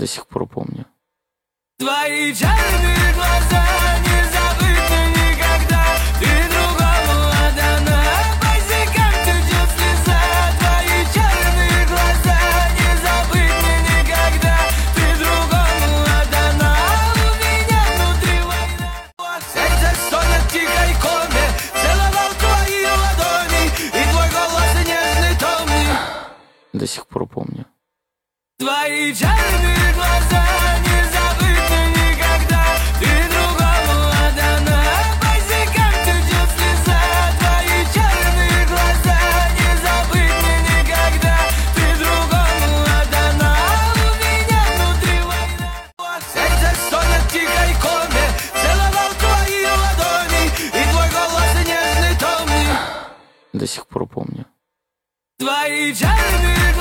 До сих пор помню. Твои черные глаза не забыты никогда. Ты другому отдана, по щекам течет слеза. Твои черные глаза не забыты никогда. Ты другому отдана, у меня внутри война. Сердце стонет в тихой коме, целовал твои ладони, и твой голос нежный, томный. До сих пор помню. Твои черные глаза не забыты никогда. Ты другому отдана, по щекам течет слеза. Твои черные глаза не забыты никогда. Ты другому отдана, у меня внутри война. Сердце стонет в тихой коме, целовал твои ладони, и твой голос нежный, томный. До сих пор помню. Твои черные